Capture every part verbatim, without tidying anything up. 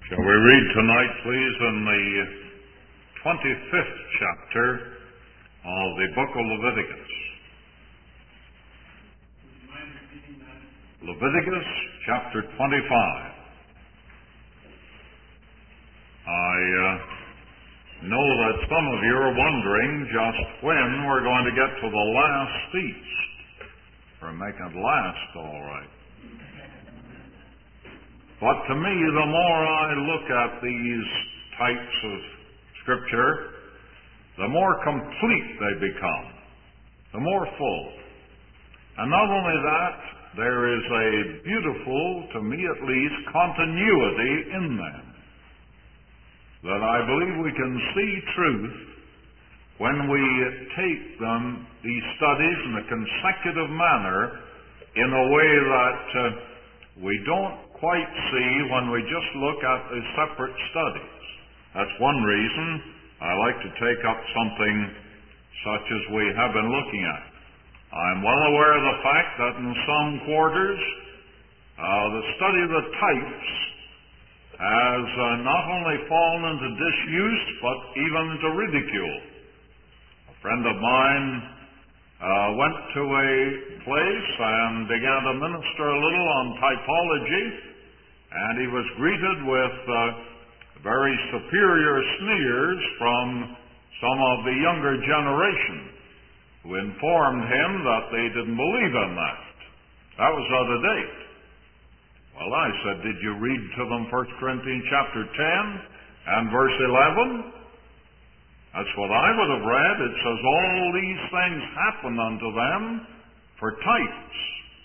Shall we read tonight, please, in the twenty-fifth chapter of the book of Leviticus. Leviticus chapter twenty-five. I uh, know that some of you are wondering just when we're going to get to the last feast. We're making it last, all right. But to me, the more I look at these types of Scripture, the more complete they become, the more full. And not only that, there is a beautiful, to me at least, continuity in them. That I believe we can see truth when we take them, these studies, in a consecutive manner, in a way that uh, we don't quite see when we just look at the separate studies. That's one reason I like to take up something such as we have been looking at. I'm well aware of the fact that in some quarters, uh, the study of the types has uh, not only fallen into disuse, but even into ridicule. A friend of mine uh, went to a place and began to minister a little on typology, and he was greeted with uh, very superior sneers from some of the younger generation, who informed him that they didn't believe in that. That was out of date. Well, I said, did you read to them First Corinthians chapter ten and verse eleven? That's what I would have read. It says, all these things happen unto them for types.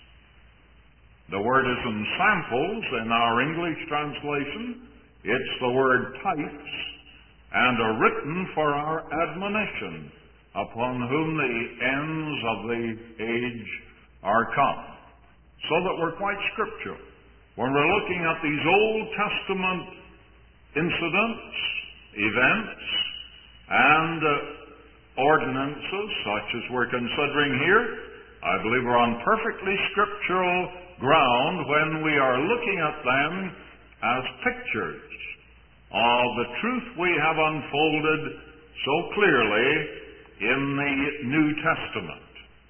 The word is in samples in our English translation. It's the word types, and are written for our admonition, upon whom the ends of the age are come. So that we're quite scriptural. When we're looking at these Old Testament incidents, events, and uh, ordinances, such as we're considering here, I believe we're on perfectly scriptural ground when we are looking at them as pictures of the truth we have unfolded so clearly in the New Testament.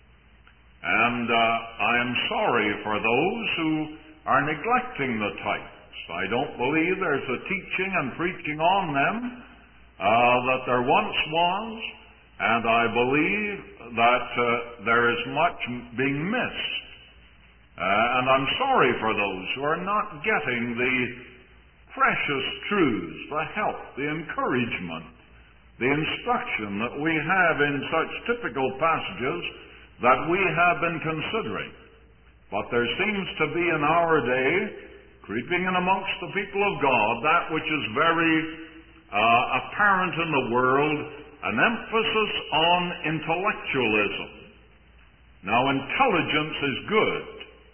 And uh, I am sorry for those who are neglecting the types. I don't believe there's a teaching and preaching on them uh, that there once was, and I believe that uh, there is much being missed. Uh, and I'm sorry for those who are not getting the precious truths, the help, the encouragement, the instruction that we have in such typical passages that we have been considering. But there seems to be in our day, creeping in amongst the people of God, that which is very uh, apparent in the world, an emphasis on intellectualism. Now, intelligence is good.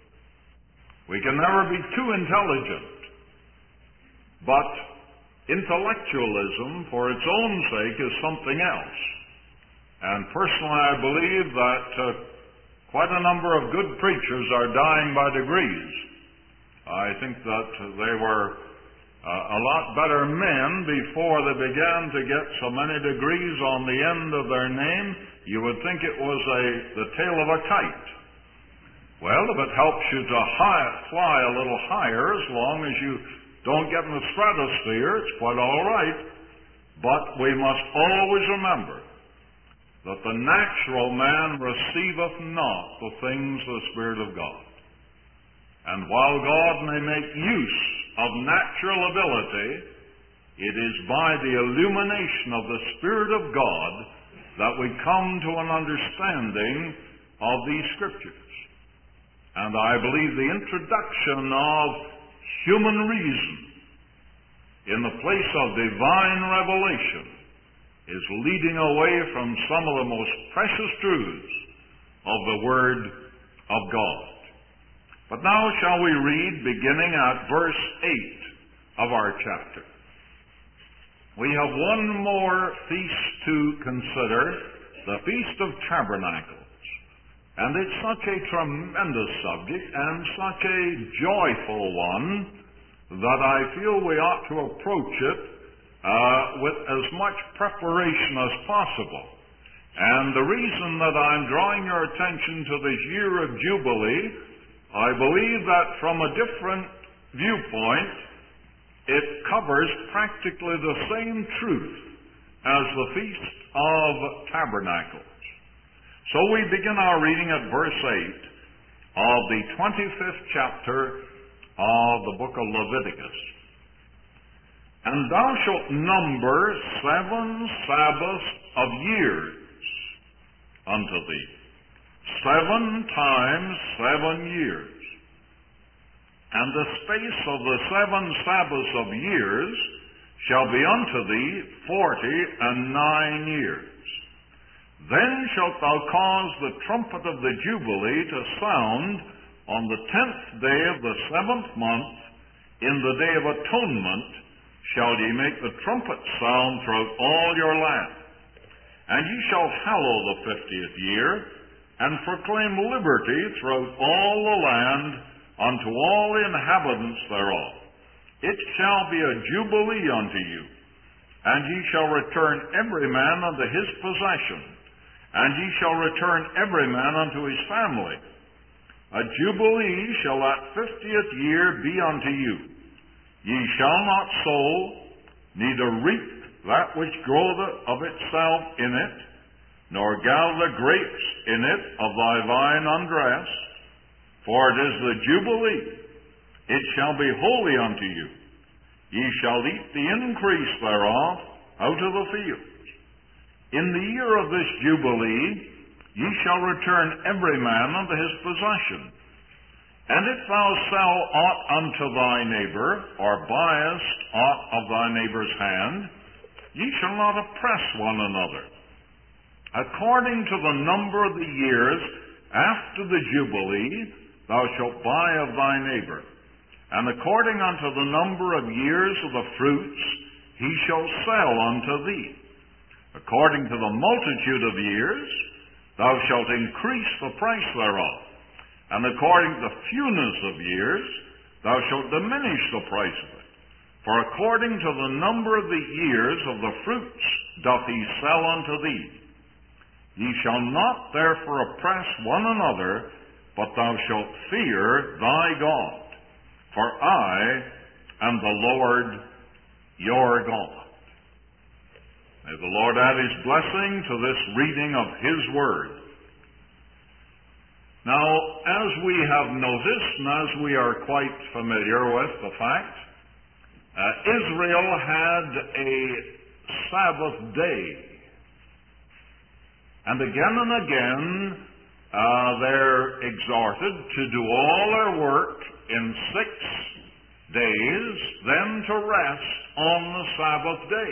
We can never be too intelligent. But intellectualism, for its own sake, is something else. And personally, I believe that uh, quite a number of good preachers are dying by degrees. I think that they were uh, a lot better men before they began to get so many degrees on the end of their name. You would think it was a the tail of a kite. Well, if it helps you to high, fly a little higher, as long as you don't get in the stratosphere, it's quite all right. But we must always remember that the natural man receiveth not the things of the Spirit of God. And while God may make use of natural ability, it is by the illumination of the Spirit of God that we come to an understanding of these Scriptures. And I believe the introduction of human reason in the place of divine revelation is leading away from some of the most precious truths of the Word of God. But now shall we read beginning at verse eight of our chapter. We have one more feast to consider, the Feast of Tabernacles. And it's such a tremendous subject and such a joyful one that I feel we ought to approach it uh, with as much preparation as possible. And the reason that I'm drawing your attention to this year of Jubilee, I believe that from a different viewpoint, it covers practically the same truth as the Feast of Tabernacles. So we begin our reading at verse eight of the twenty-fifth chapter of the book of Leviticus. And thou shalt number seven Sabbaths of years unto thee, seven times seven years. And the space of the seven Sabbaths of years shall be unto thee forty and nine years. Then shalt thou cause the trumpet of the Jubilee to sound on the tenth day of the seventh month. In the day of atonement shall ye make the trumpet sound throughout all your land. And ye shall hallow the fiftieth year, and proclaim liberty throughout all the land unto all the inhabitants thereof. It shall be a jubilee unto you, and ye shall return every man unto his possession, and ye shall return every man unto his family. A jubilee shall that fiftieth year be unto you. Ye shall not sow, neither reap that which groweth of itself in it, nor gather grapes in it of thy vine undressed, for it is the Jubilee. It shall be holy unto you. Ye shall eat the increase thereof out of the fields. In the year of this Jubilee ye shall return every man unto his possession. And if thou sell aught unto thy neighbor, or buyest aught of thy neighbor's hand, ye shall not oppress one another. According to the number of the years after the Jubilee, thou shalt buy of thy neighbor. And according unto the number of years of the fruits, he shall sell unto thee. According to the multitude of years, thou shalt increase the price thereof. And according to the fewness of years, thou shalt diminish the price of it. For according to the number of the years of the fruits doth he sell unto thee. Ye shall not therefore oppress one another, but thou shalt fear thy God. For I am the Lord your God. May the Lord add his blessing to this reading of his word. Now, as we have noticed, and as we are quite familiar with the fact, uh, Israel had a Sabbath day. And again and again, uh, they're exhorted to do all their work in six days, then to rest on the Sabbath day.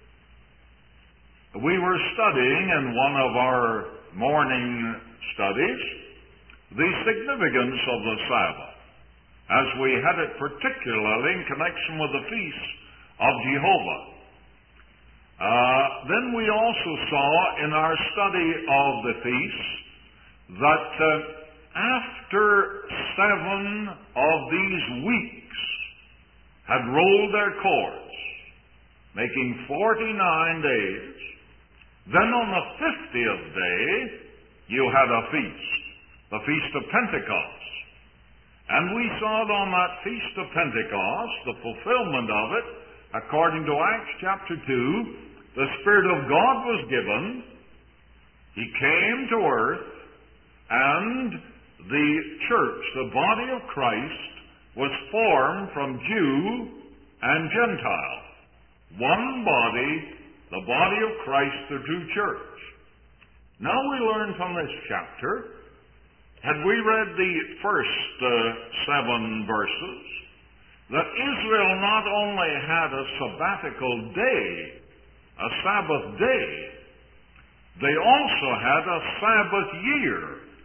We were studying in one of our morning studies the significance of the Sabbath, as we had it particularly in connection with the feast of Jehovah. Uh, then we also saw in our study of the feast that uh, after seven of these weeks had rolled their course, making forty-nine days, then on the fiftieth day you had a feast, the Feast of Pentecost. And we saw it on that Feast of Pentecost, the fulfillment of it, according to Acts chapter two, the Spirit of God was given, He came to earth, and the church, the body of Christ, was formed from Jew and Gentile. One body, the body of Christ, the true church. Now we learn from this chapter, had we read the first uh, seven verses, that Israel not only had a sabbatical day, a Sabbath day, they also had a Sabbath year.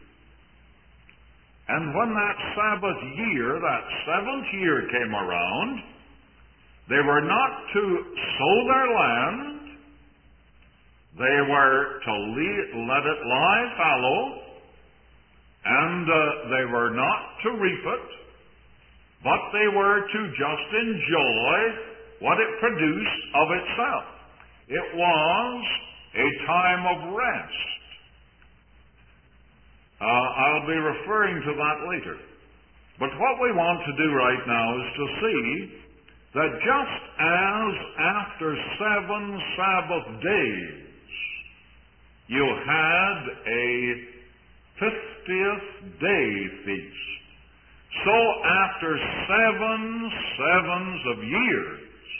And when that Sabbath year, that seventh year came around, they were not to sow their land, they were to let it lie fallow, and uh, they were not to reap it, but they were to just enjoy what it produced of itself. It was a time of rest. Uh, I'll be referring to that later. But what we want to do right now is to see that just as after seven Sabbath days you had a fiftieth day feast, so after seven sevens of years,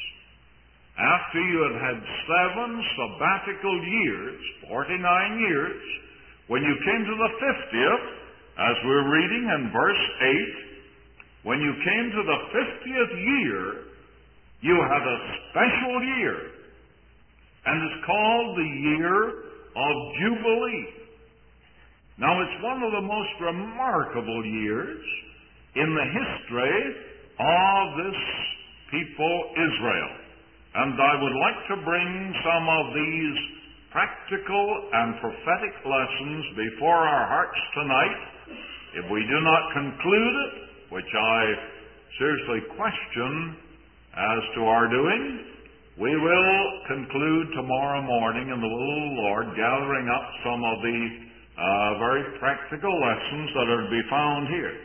after you had had seven sabbatical years, forty-nine years, when you came to the fiftieth, as we're reading in verse eight, when you came to the fiftieth year, you had a special year, and it's called the year of Jubilee. Now, it's one of the most remarkable years in the history of this people, Israel. And I would like to bring some of these practical and prophetic lessons before our hearts tonight. If we do not conclude it, which I seriously question as to our doing, we will conclude tomorrow morning in the will of the Lord, gathering up some of the uh, very practical lessons that are to be found here.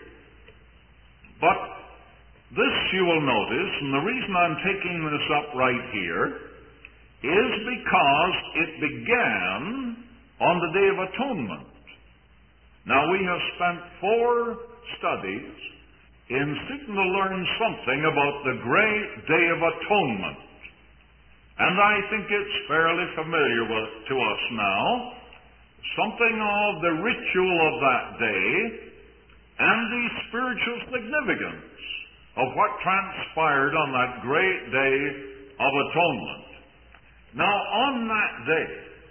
But this you will notice, and the reason I'm taking this up right here is because it began on the Day of Atonement. Now, we have spent four studies in seeking to learn something about the great Day of Atonement. And I think it's fairly familiar with, to us now, something of the ritual of that day and the spiritual significance of what transpired on that great Day of Atonement. Now, on that day,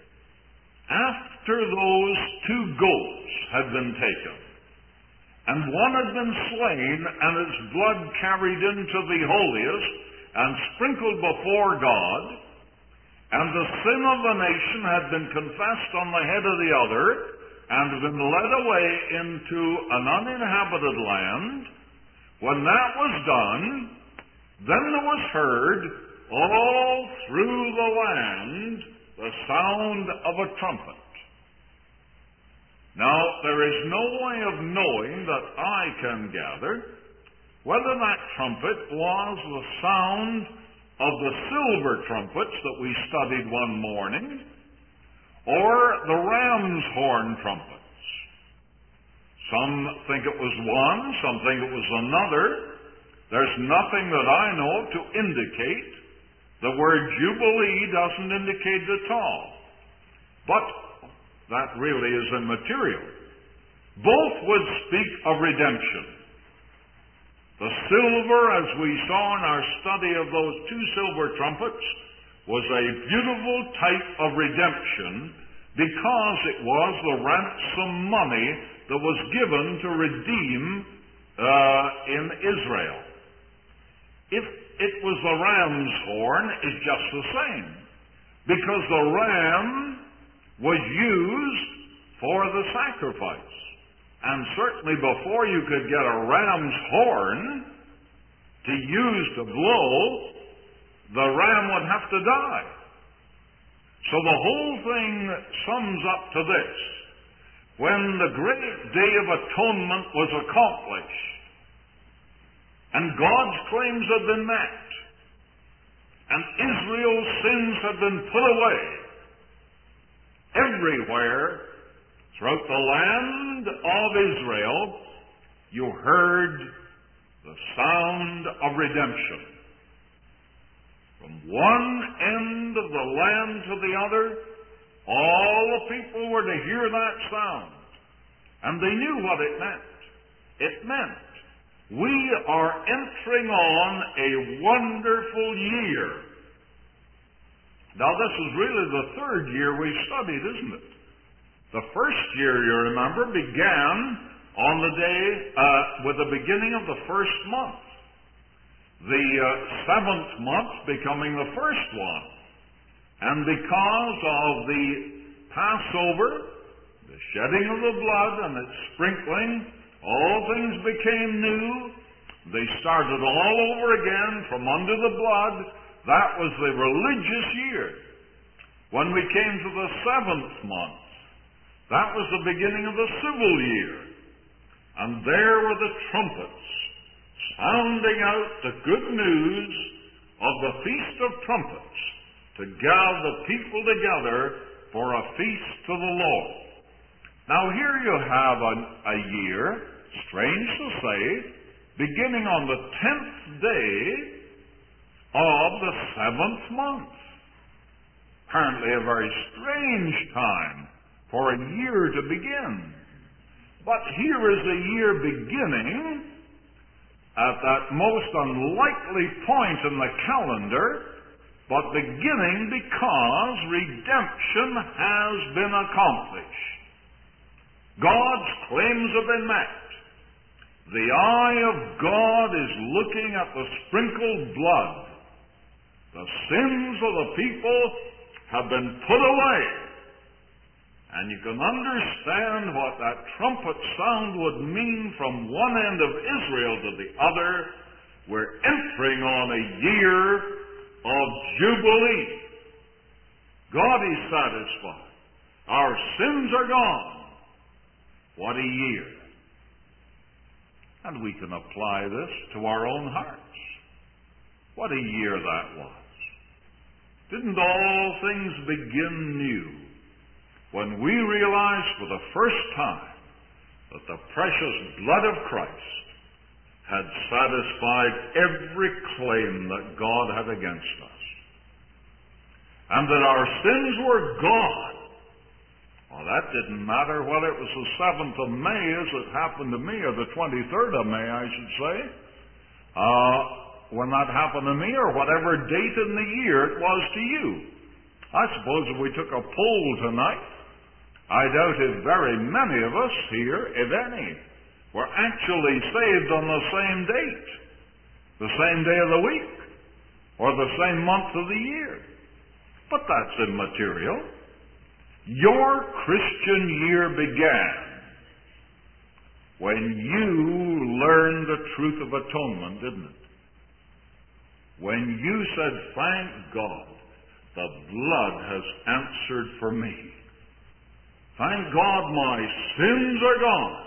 after those two goats had been taken, and one had been slain, and its blood carried into the holiest, and sprinkled before God, and the sin of the nation had been confessed on the head of the other, and had been led away into an uninhabited land, when that was done, then there was heard all through the land the sound of a trumpet. Now, there is no way of knowing that I can gather whether that trumpet was the sound of the silver trumpets that we studied one morning, or the ram's horn trumpets. Some think it was one, some think it was another. There's nothing that I know to indicate. The word Jubilee doesn't indicate it at all. But that really is immaterial. Both would speak of redemption. The silver, as we saw in our study of those two silver trumpets, was a beautiful type of redemption because it was the ransom money that was given to redeem uh, in Israel. If it was the ram's horn, it's just the same, because the ram was used for the sacrifice. And certainly before you could get a ram's horn to use to blow, the ram would have to die. So the whole thing sums up to this. When the great Day of Atonement was accomplished, and God's claims had been met, and Israel's sins had been put away, everywhere throughout the land of Israel, you heard the sound of redemption. From one end of the land to the other, all the people were to hear that sound. And they knew what it meant. It meant, we are entering on a wonderful year. Now, this is really the third year we've studied, isn't it? The first year, you remember, began on the day, uh, with the beginning of the first month. The uh, seventh month becoming the first one. And because of the Passover, the shedding of the blood and its sprinkling, all things became new, They started all over again from under the blood. That was the religious year. When we came to the seventh month, that was the beginning of the civil year. And there were the trumpets sounding out the good news of the Feast of Trumpets to gather the people together for a feast to the Lord. Now here you have a, a year, strange to say, beginning on the tenth day of the seventh month. Apparently a very strange time for a year to begin. But here is a year beginning at that most unlikely point in the calendar, but beginning because redemption has been accomplished. God's claims have been met. The eye of God is looking at the sprinkled blood. The sins of the people have been put away. And you can understand what that trumpet sound would mean from one end of Israel to the other. We're entering on a year of Jubilee. God is satisfied. Our sins are gone. What a year. And we can apply this to our own hearts. What a year that was. Didn't all things begin new when we realized for the first time that the precious blood of Christ had satisfied every claim that God had against us, and that our sins were gone? Well, that didn't matter whether it was the seventh of May, as it happened to me, or the twenty-third of May, I should say, uh, when that happened to me, or whatever date in the year it was to you. I suppose if we took a poll tonight, I doubt if very many of us here, if any, were actually saved on the same date, the same day of the week, or the same month of the year. But that's immaterial. Your Christian year began when you learned the truth of atonement, didn't it? When you said, "Thank God, the blood has answered for me. Thank God my sins are gone."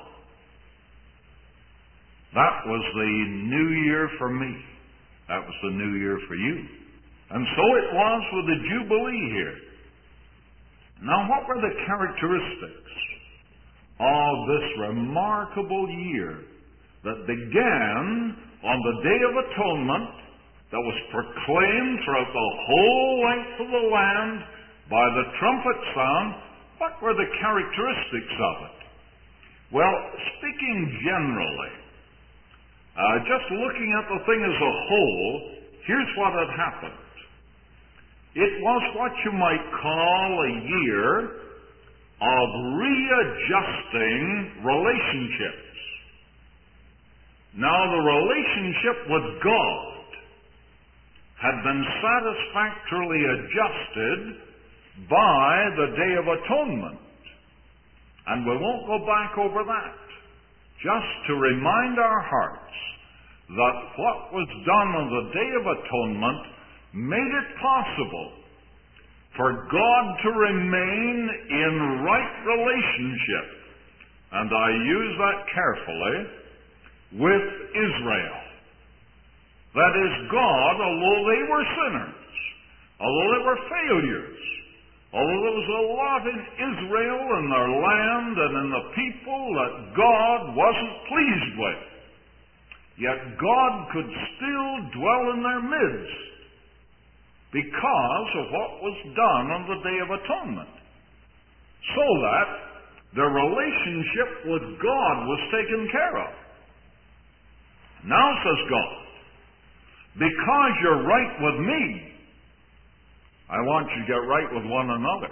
That was the new year for me. That was the new year for you. And so it was with the Jubilee here. Now, what were the characteristics of this remarkable year that began on the Day of Atonement, that was proclaimed throughout the whole length of the land by the trumpet sound? What were the characteristics of it? Well, speaking generally, uh, just looking at the thing as a whole, here's what had happened. It was what you might call a year of readjusting relationships. Now, the relationship with God had been satisfactorily adjusted by the Day of Atonement. And we won't go back over that. Just to remind our hearts that what was done on the Day of Atonement made it possible for God to remain in right relationship, and I use that carefully, with Israel. That is, God, although they were sinners, although they were failures, although there was a lot in Israel and their land and in the people that God wasn't pleased with, yet God could still dwell in their midst because of what was done on the Day of Atonement, so that their relationship with God was taken care of. Now, says God, because you're right with me, I want you to get right with one another.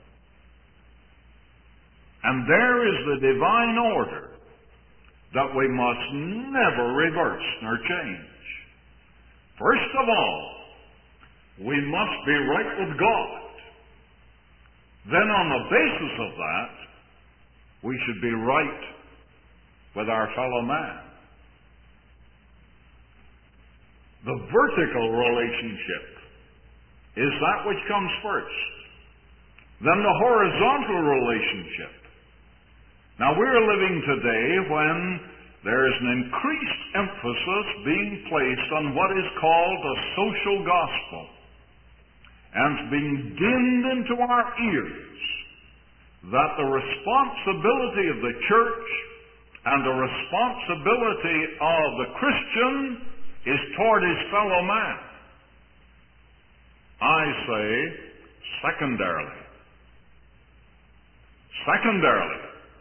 And there is the divine order that we must never reverse nor change. First of all, we must be right with God. Then on the basis of that, we should be right with our fellow man. The vertical relationship is that which comes first. Then the horizontal relationship. Now we're living today when there is an increased emphasis being placed on what is called the social gospel. And it's being dinned into our ears that the responsibility of the church and the responsibility of the Christian is toward his fellow man. I say, secondarily. Secondarily,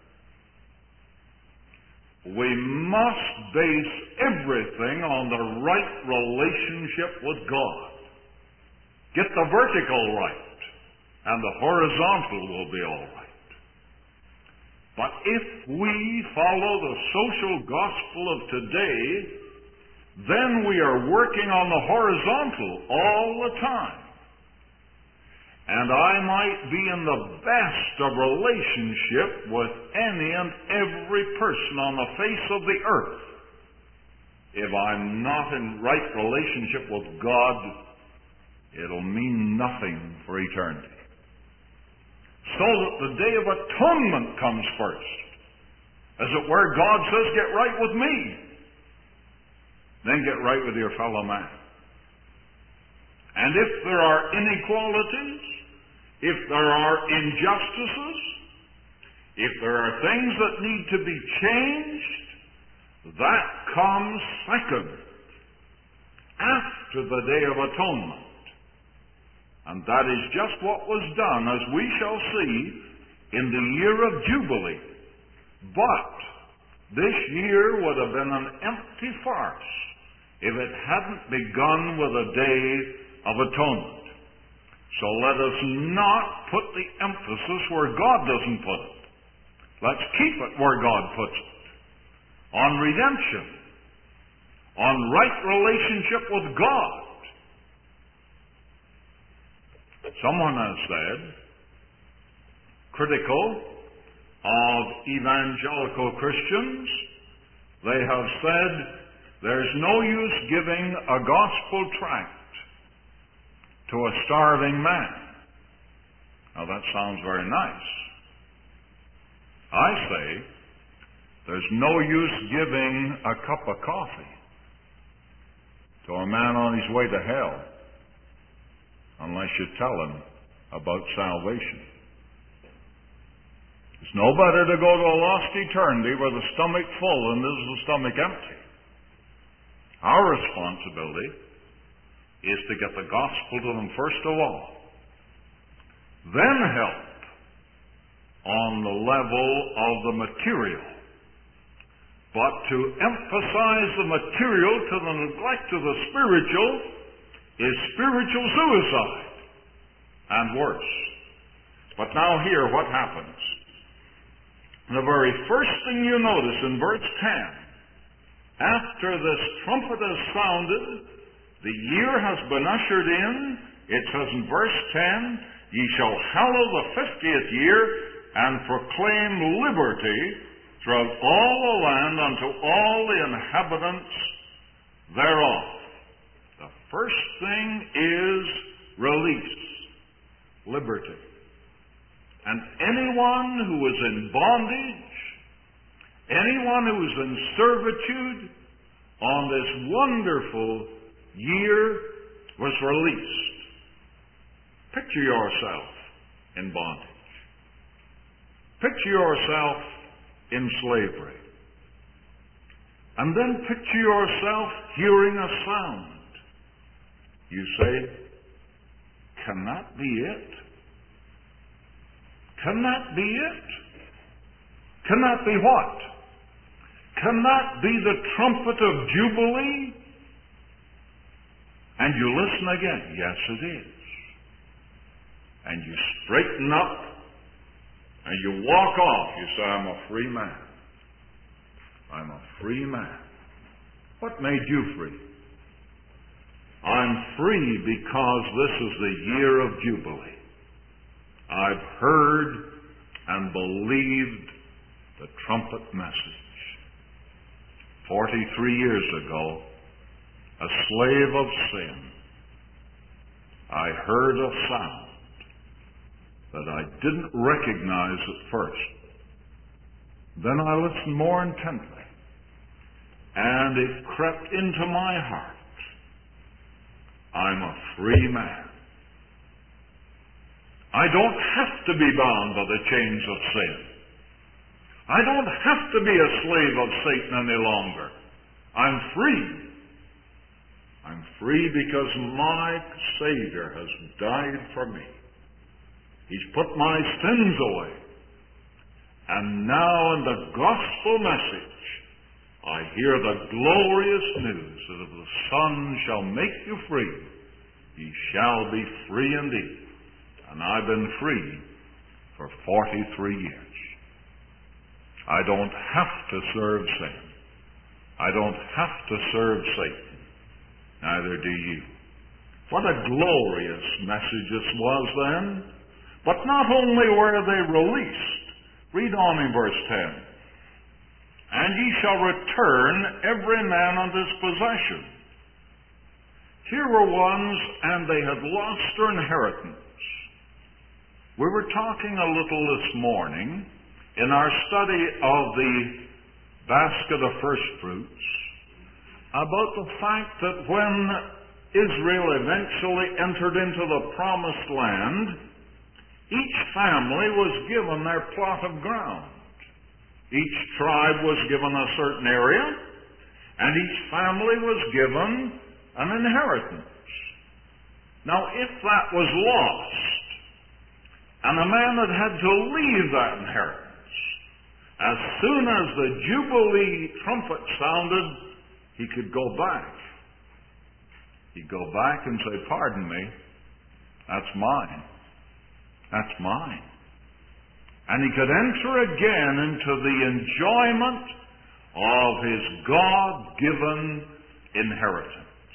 we must base everything on the right relationship with God. Get the vertical right, and the horizontal will be all right. But if we follow the social gospel of today, then we are working on the horizontal all the time. And I might be in the best of relationship with any and every person on the face of the earth. If I'm not in right relationship with God, it'll mean nothing for eternity. So that the day of atonement comes first. As it were, God says, get right with me. Then get right with your fellow man. And if there are inequalities, if there are injustices, if there are things that need to be changed, that comes second, after the Day of Atonement. And that is just what was done, as we shall see, in the year of Jubilee. But this year would have been an empty farce if it hadn't begun with a Day of Atonement. So let us not put the emphasis where God doesn't put it. Let's keep it where God puts it. On redemption. On right relationship with God. Someone has said, critical of evangelical Christians, they have said, there's no use giving a gospel tract to a starving man. Now that sounds very nice. I say, there's no use giving a cup of coffee to a man on his way to hell unless you tell him about salvation. It's no better to go to a lost eternity with the stomach full than this is the stomach empty. Our responsibility is to get the gospel to them first of all. Then help on the level of the material. But to emphasize the material to the neglect of the spiritual is spiritual suicide and worse. But now here what happens. The very first thing you notice in verse ten, after this trumpet is sounded, the year has been ushered in. It says in verse ten, ye shall hallow the fiftieth year and proclaim liberty throughout all the land unto all the inhabitants thereof. The first thing is release, liberty. And anyone who is in bondage, anyone who is in servitude on this wonderful year was released. Picture yourself in bondage. Picture yourself in slavery. And then picture yourself hearing a sound. You say, can that be it? Can that be it? Can that be what? Can that be the trumpet of Jubilee? And you listen again. Yes, it is. And you straighten up and you walk off. You say, I'm a free man. I'm a free man. What made you free? I'm free because this is the year of Jubilee. I've heard and believed the trumpet message. Forty-three years ago, a slave of sin, I heard a sound that I didn't recognize at first. Then I listened more intently, and it crept into my heart. I'm a free man. I don't have to be bound by the chains of sin. I don't have to be a slave of Satan any longer. I'm free. I'm free because my Savior has died for me. He's put my sins away. And now in the gospel message, I hear the glorious news that if the Son shall make you free, ye shall be free indeed. And I've been free for forty-three years. I don't have to serve sin. I don't have to serve Satan. Neither do you. What a glorious message this was then. But not only were they released, read on in verse ten. And ye shall return every man unto his possession. Here were ones, and they had lost their inheritance. We were talking a little this morning in our study of the basket of first fruits about the fact that when Israel eventually entered into the promised land, each family was given their plot of ground. Each tribe was given a certain area, and each family was given an inheritance. Now, if that was lost, and a man had had to leave that inheritance, as soon as the Jubilee trumpet sounded, he could go back. He'd go back and say, pardon me, that's mine. That's mine. And he could enter again into the enjoyment of his God-given inheritance.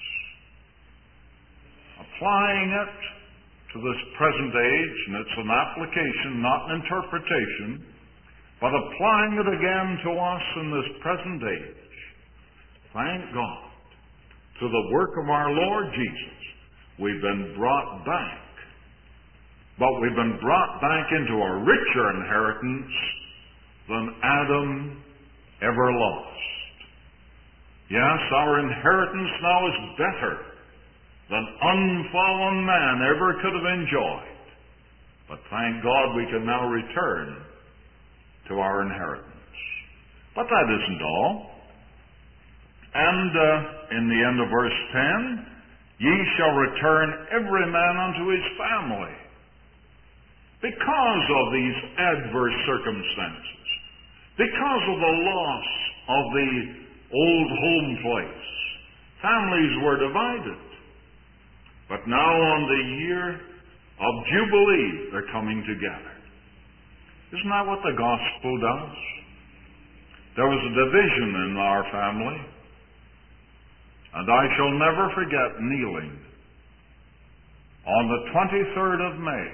Applying it to this present age, and it's an application, not an interpretation, but applying it again to us in this present age. Thank God. To the work of our Lord Jesus, we've been brought back. But we've been brought back into a richer inheritance than Adam ever lost. Yes, our inheritance now is better than unfallen man ever could have enjoyed. But thank God we can now return to our inheritance. But that isn't all. And uh, in the end of verse ten, ye shall return every man unto his family. Because of these adverse circumstances, because of the loss of the old home place, families were divided. But now on the year of Jubilee, they're coming together. Isn't that what the gospel does? There was a division in our family, and I shall never forget kneeling on the twenty-third of May,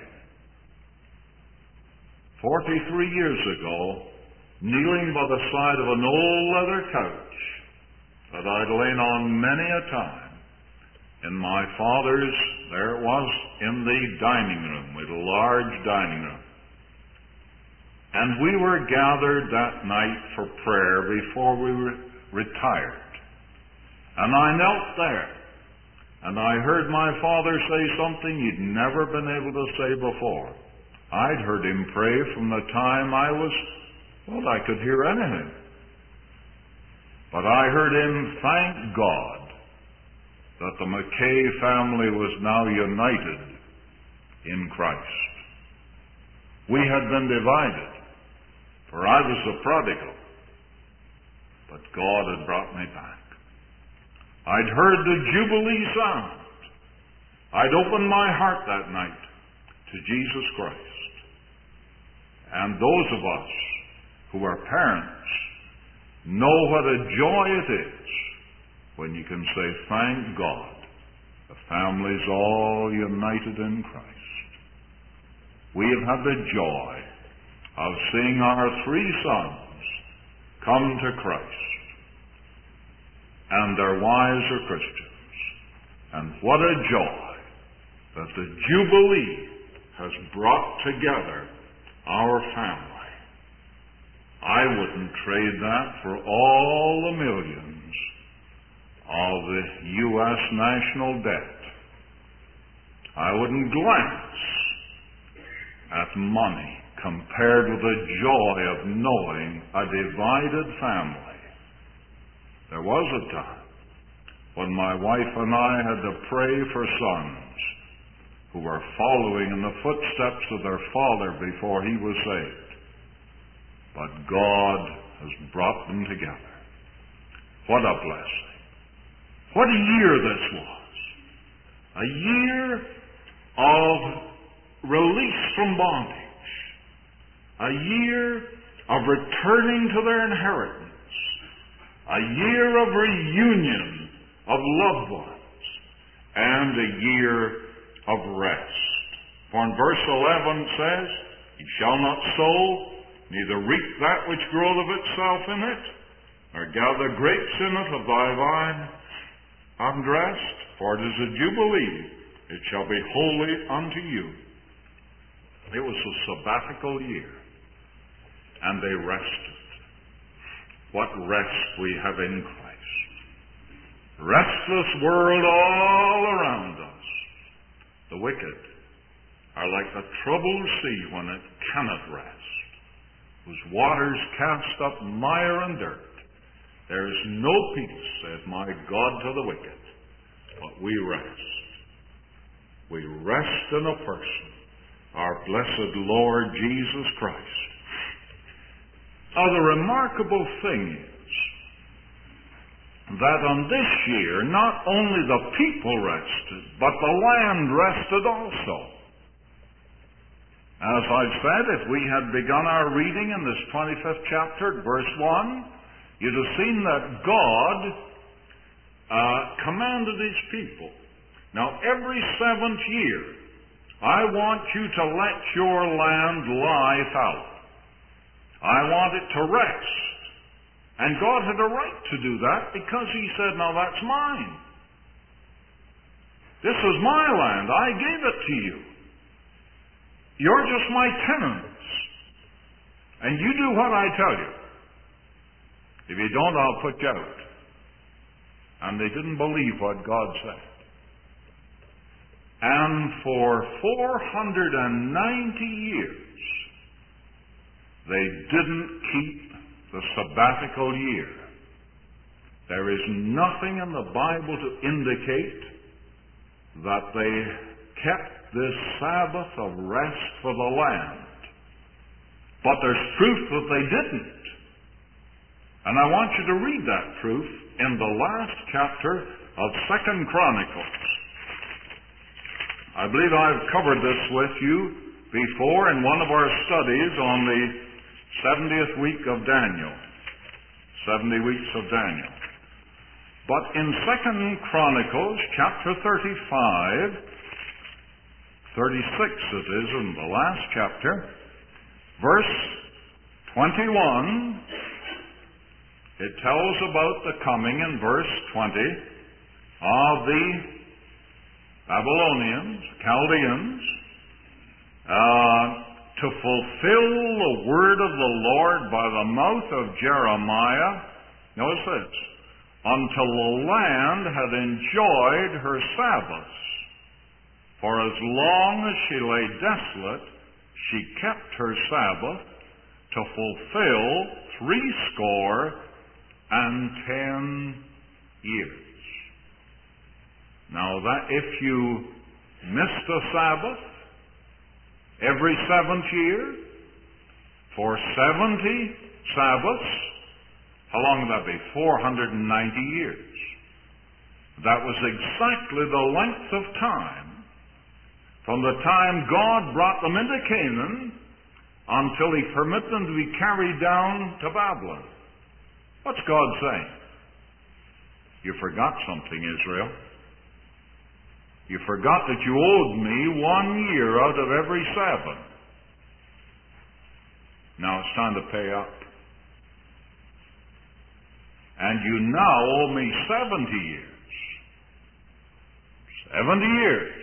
forty-three years ago, kneeling by the side of an old leather couch that I'd lain on many a time. In my father's, there it was, in the dining room. We had a large dining room. And we were gathered that night for prayer before we re- retired. And I knelt there, and I heard my father say something he'd never been able to say before. I'd heard him pray from the time I was, well, I could hear anything. But I heard him thank God that the McKay family was now united in Christ. We had been divided, for I was the prodigal, but God had brought me back. I'd heard the Jubilee sound. I'd opened my heart that night to Jesus Christ. And those of us who are parents know what a joy it is when you can say, thank God, the family's all united in Christ. We have had the joy of seeing our three sons come to Christ, and their wives are Christians. And what a joy that the Jubilee has brought together our family. I wouldn't trade that for all the millions of the U S national debt. I wouldn't glance at money compared with the joy of knowing a divided family. There was a time when my wife and I had to pray for sons who were following in the footsteps of their father before he was saved. But God has brought them together. What a blessing. What a year this was. A year of release from bondage. A year of returning to their inheritance. A year of reunion of loved ones. And a year of rest. For in verse eleven says, "Ye shall not sow, neither reap that which groweth of itself in it, nor gather grapes in it of thy vine, and rest, for it is a jubilee, it shall be holy unto you." It was a sabbatical year, and they rested. What rest we have in Christ. Restless world all around us. The wicked are like the troubled sea when it cannot rest, whose waters cast up mire and dirt. There is no peace, saith my God, to the wicked, but we rest. We rest in a person, our blessed Lord Jesus Christ. Now, the remarkable thing is that on this year, not only the people rested, but the land rested also. As I've said, if we had begun our reading in this twenty-fifth chapter, verse one, you'd have seen that God uh, commanded His people. Now, every seventh year, I want you to let your land lie fallow. I want it to rest. And God had a right to do that because He said, now that's mine. This is my land. I gave it to you. You're just my tenants. And you do what I tell you. If you don't, I'll put you out. And they didn't believe what God said. And for four hundred ninety years, they didn't keep the sabbatical year. There is nothing in the Bible to indicate that they kept this Sabbath of rest for the land. But there's proof that they didn't. And I want you to read that proof in the last chapter of Second Chronicles. I believe I've covered this with you before in one of our studies on the seventieth week of Daniel. seventy weeks of Daniel. But in Second Chronicles, chapter thirty-five, thirty-six it is in the last chapter, verse twenty-one, it tells about the coming in verse twenty of the Babylonians, Chaldeans, uh, to fulfill the word of the Lord by the mouth of Jeremiah. Notice this. Until the land had enjoyed her Sabbaths. For as long as she lay desolate, she kept her Sabbath to fulfill threescore and ten years. Now that if you missed a Sabbath every seventh year for seventy Sabbaths, how long would that be? four hundred ninety years. That was exactly the length of time from the time God brought them into Canaan until He permitted them to be carried down to Babylon. What's God saying? You forgot something, Israel. You forgot that you owed me one year out of every Sabbath. Now it's time to pay up. And you now owe me seventy years. Seventy years.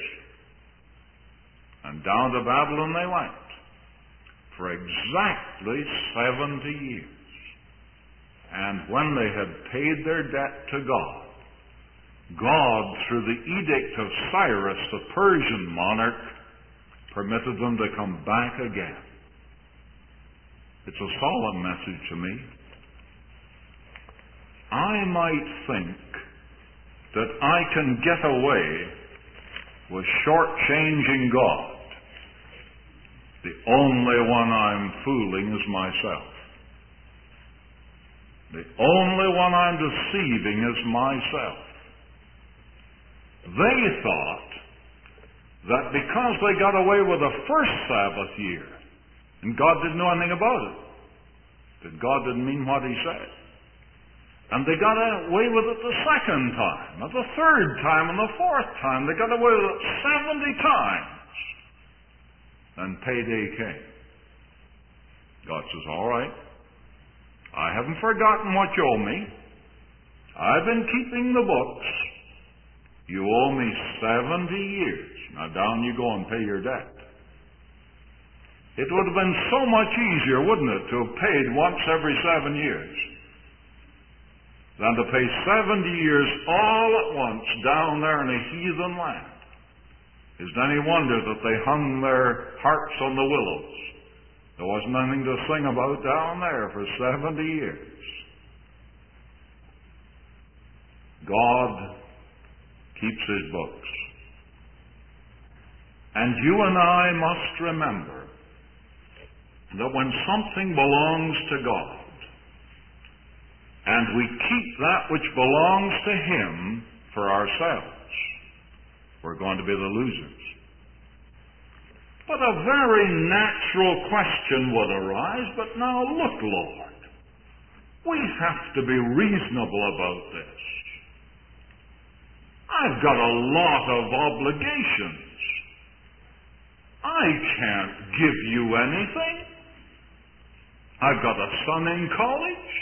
And down to Babylon they went for exactly seventy years. And when they had paid their debt to God, God, through the edict of Cyrus, the Persian monarch, permitted them to come back again. It's a solemn message to me. I might think that I can get away with shortchanging God. The only one I'm fooling is myself. The only one I'm deceiving is myself. They thought that because they got away with the first Sabbath year, and God didn't know anything about it, that God didn't mean what He said. And they got away with it the second time, and the third time, and the fourth time. They got away with it seventy times. And payday came. God says, all right, I haven't forgotten what you owe me. I've been keeping the books. You owe me seventy years. Now down you go and pay your debt. It would have been so much easier, wouldn't it, to have paid once every seven years than to pay seventy years all at once down there in a heathen land. Is it any wonder that they hung their harps on the willows? There wasn't anything to sing about down there for seventy years. God keeps His books. And you and I must remember that when something belongs to God, and we keep that which belongs to Him for ourselves, we're going to be the losers. But a very natural question would arise, but now look, Lord, we have to be reasonable about this. I've got a lot of obligations. I can't give you anything. I've got a son in college.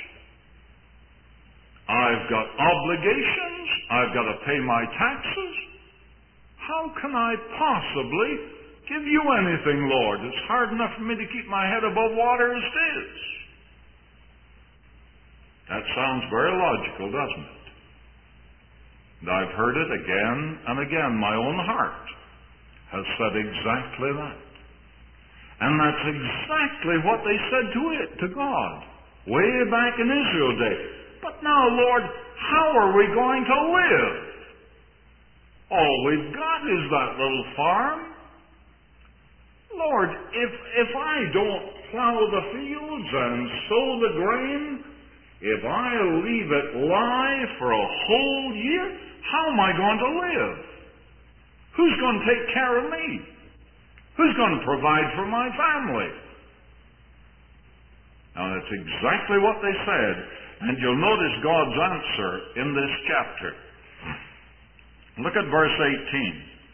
I've got obligations. I've got to pay my taxes. How can I possibly give you anything, Lord? It's hard enough for me to keep my head above water as it is. That sounds very logical, doesn't it? And I've heard it again and again. My own heart has said exactly that. And that's exactly what they said to it, to God, way back in Israel day. But now, Lord, how are we going to live? All we've got is that little farm. Lord, if if I don't plow the fields and sow the grain, if I leave it lie for a whole year, how am I going to live? Who's going to take care of me? Who's going to provide for my family? Now, that's exactly what they said. And you'll notice God's answer in this chapter. Look at verse eighteen.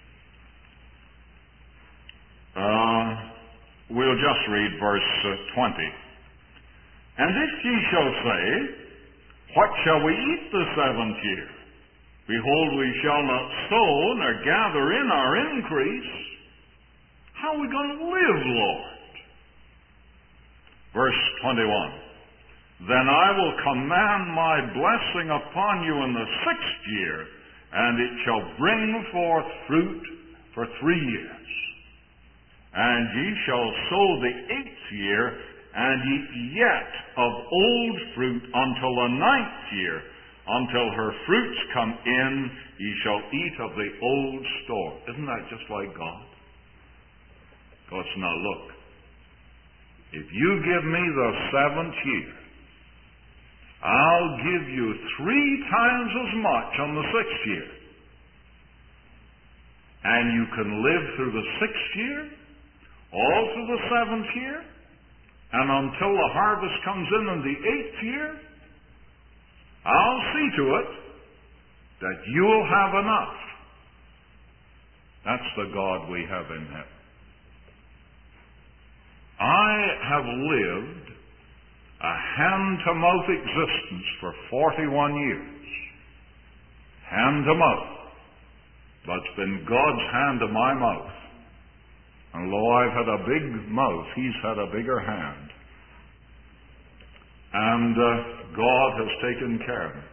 Uh, we'll just read verse uh, twenty. And if ye shall say, what shall we eat the seventh year? Behold, we shall not sow nor gather in our increase. How are we going to live, Lord? Verse twenty-one. Then I will command my blessing upon you in the sixth year, and it shall bring forth fruit for three years. And ye shall sow the eighth year, and eat yet of old fruit until the ninth year. Until her fruits come in, ye shall eat of the old store. Isn't that just like God? God says, now look, if you give me the seventh year, I'll give you three times as much on the sixth year. And you can live through the sixth year, all through the seventh year, and until the harvest comes in in the eighth year, I'll see to it that you'll have enough. That's the God we have in heaven. I have lived a hand-to-mouth existence for forty-one years. Hand-to-mouth. but it's been God's hand to my mouth. And lo, I've had a big mouth. He's had a bigger hand. And uh, God has taken care of me.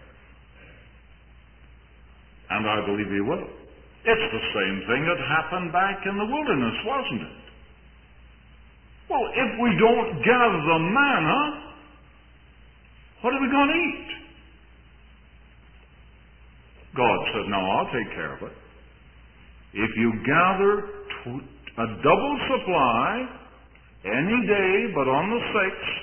And I believe He will. It's the same thing that happened back in the wilderness, wasn't it? Well, if we don't gather the manna, what are we going to eat? God said, no, I'll take care of it. If you gather a double supply any day, but on the sixth,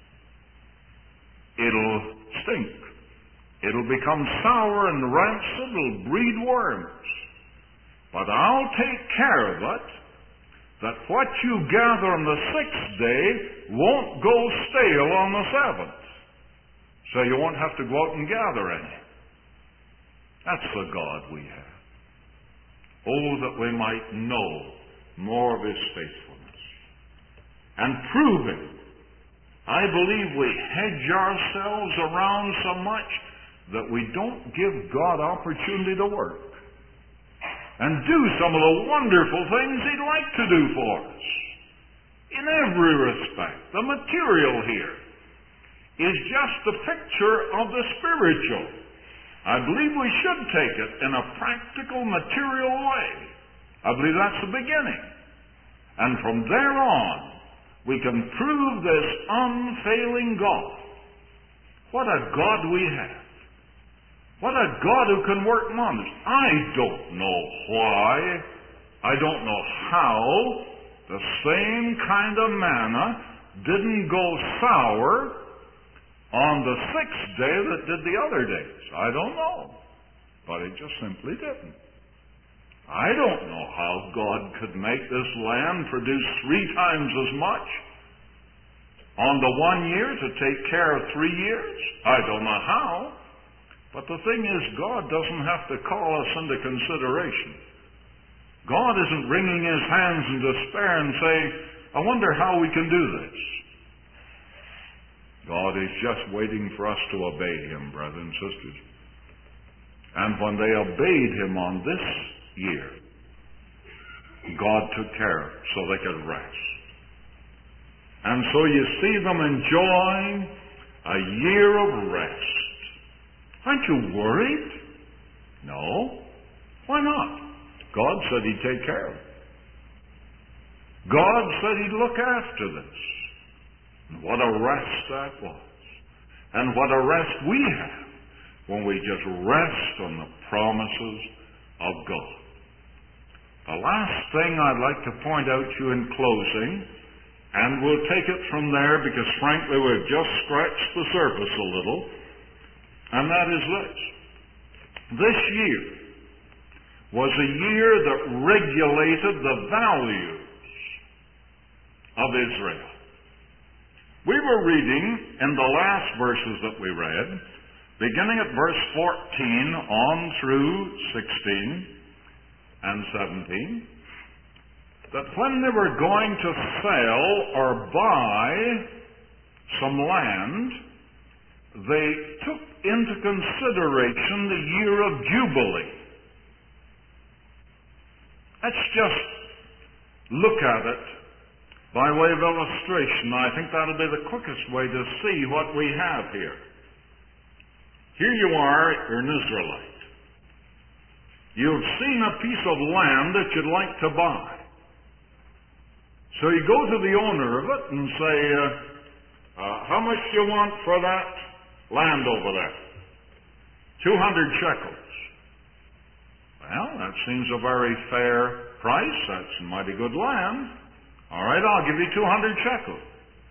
it'll stink. It'll become sour and rancid. It'll breed worms. But I'll take care of it, that what you gather on the sixth day won't go stale on the seventh. So you won't have to go out and gather any. That's the God we have. Oh, that we might know more of His faithfulness and prove Him. I believe we hedge ourselves around so much that we don't give God opportunity to work and do some of the wonderful things He'd like to do for us. In every respect, the material here is just a picture of the spiritual. I believe we should take it in a practical, material way. I believe that's the beginning. And from there on, we can prove this unfailing God. What a God we have. What a God who can work wonders. I don't know why, I don't know how, the same kind of manna didn't go sour on the sixth day that did the other days. I don't know. But it just simply didn't. I don't know how God could make this land produce three times as much on the one year to take care of three years. I don't know how. But the thing is, God doesn't have to call us into consideration. God isn't wringing His hands in despair and saying, I wonder how we can do this. God is just waiting for us to obey Him, brothers and sisters. And when they obeyed Him on this year, God took care of it so they could rest. And so you see them enjoying a year of rest. Aren't you worried? No. Why not? God said He'd take care of it. God said He'd look after this. And what a rest that was. And what a rest we have when we just rest on the promises of God. The last thing I'd like to point out to you in closing, and we'll take it from there because frankly we've just scratched the surface a little, and that is this. This year was a year that regulated the values of Israel. We were reading in the last verses that we read, beginning at verse fourteen on through sixteen and seventeen, that when they were going to sell or buy some land, they took into consideration the year of Jubilee. Let's just look at it by way of illustration. I think that'll be the quickest way to see what we have here. Here you are, you're an Israelite. You've seen a piece of land that you'd like to buy. So you go to the owner of it and say, uh, uh, how much do you want for that land over there? two hundred shekels. Well, that seems a very fair price. That's mighty good land. All right, I'll give you two hundred shekels.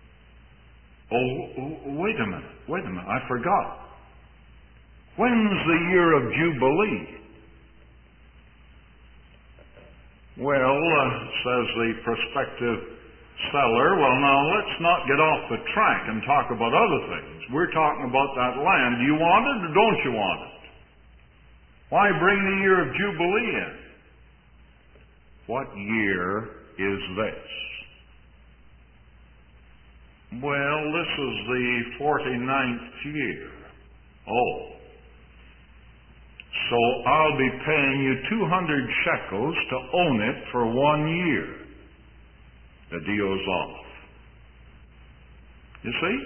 Oh, wait a minute. Wait a minute. I forgot. When's the year of Jubilee? Well, uh, says the prospective seller, well, now let's not get off the track and talk about other things. We're talking about that land. Do you want it or don't you want it? Why bring the year of Jubilee in? What year is this? Well, this is the forty-ninth year. Oh. so I'll be paying you two hundred shekels to own it for one year. The deal's off. You see?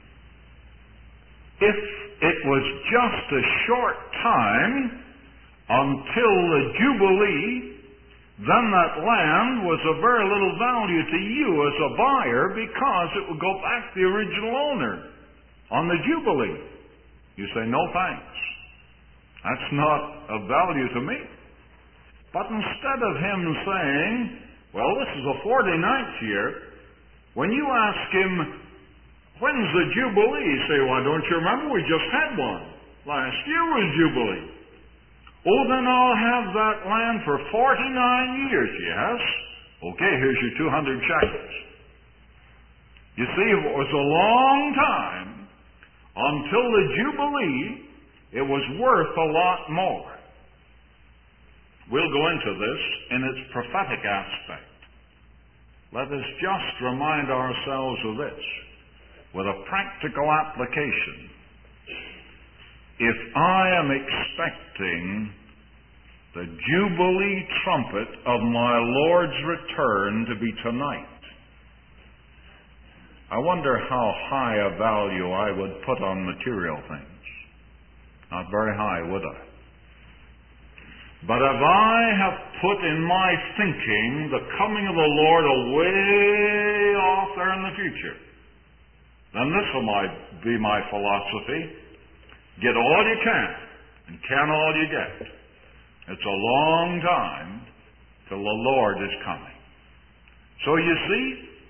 If it was just a short time until the Jubilee, then that land was of very little value to you as a buyer because it would go back to the original owner on the Jubilee. You say, no thanks. That's not of value to me. But instead of him saying, well, this is the forty-ninth year, when you ask him, when's the Jubilee? You say, well, don't you remember? We just had one. Last year was Jubilee. Oh, then I'll have that land for forty-nine years, yes? Okay, here's your two hundred shekels. You see, it was a long time until the Jubilee. It was worth a lot more. We'll go into this in its prophetic aspect. Let us just remind ourselves of this with a practical application. If I am expecting the Jubilee trumpet of my Lord's return to be tonight, I wonder how high a value I would put on material things. Not very high, would I? But if I have put in my thinking the coming of the Lord away off there in the future, then this will my, be my philosophy. Get all you can, and can all you get. It's a long time till the Lord is coming. So you see,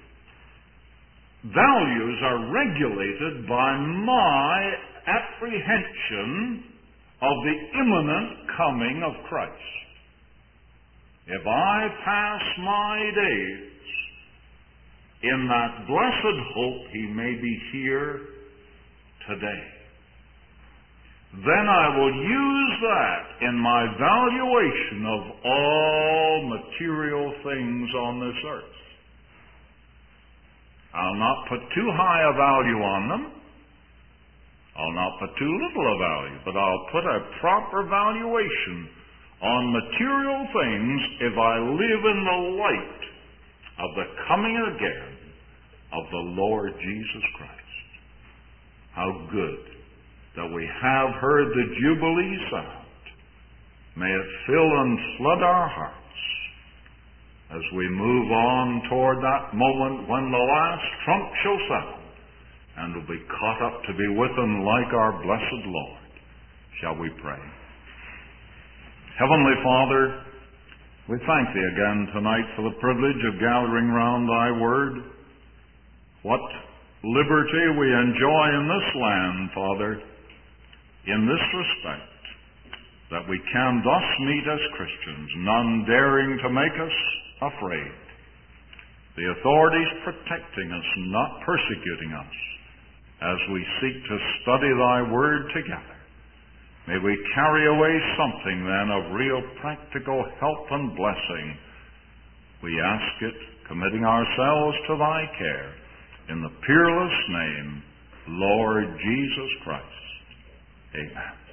values are regulated by my apprehension of the imminent coming of Christ. If I pass my days in that blessed hope he may be here today, then I will use that in my valuation of all material things on this earth. I'll not put too high a value on them. I'll not put too little a value, but I'll put a proper valuation on material things if I live in the light of the coming again of the Lord Jesus Christ. How good that we have heard the Jubilee sound. May it fill and flood our hearts as we move on toward that moment when the last trump shall sound, and will be caught up to be with him like our blessed Lord. Shall we pray? Heavenly Father, we thank thee again tonight for the privilege of gathering round thy word. What liberty we enjoy in this land, Father, in this respect, that we can thus meet as Christians, none daring to make us afraid. The authorities protecting us, not persecuting us, as we seek to study thy word together. May we carry away something then of real practical help and blessing. We ask it, committing ourselves to thy care, in the peerless name, Lord Jesus Christ. Amen.